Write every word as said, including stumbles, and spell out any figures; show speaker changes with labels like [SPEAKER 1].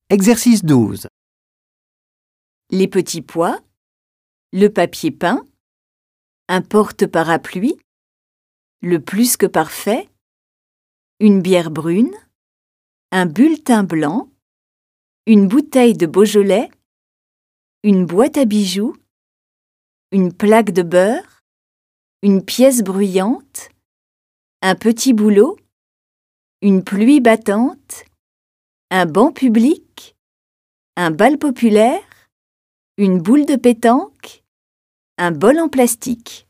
[SPEAKER 1] Exercice douze.
[SPEAKER 2] Les petits pois, le papier peint, un porte-parapluie, le plus que parfait, une bière brune, un bulletin blanc, une bouteille de Beaujolais, une boîte à bijoux, une plaque de beurre, une pièce bruyante, un petit boulot, une pluie battante, un banc public, un bal populaire, une boule de pétanque, un bol en plastique.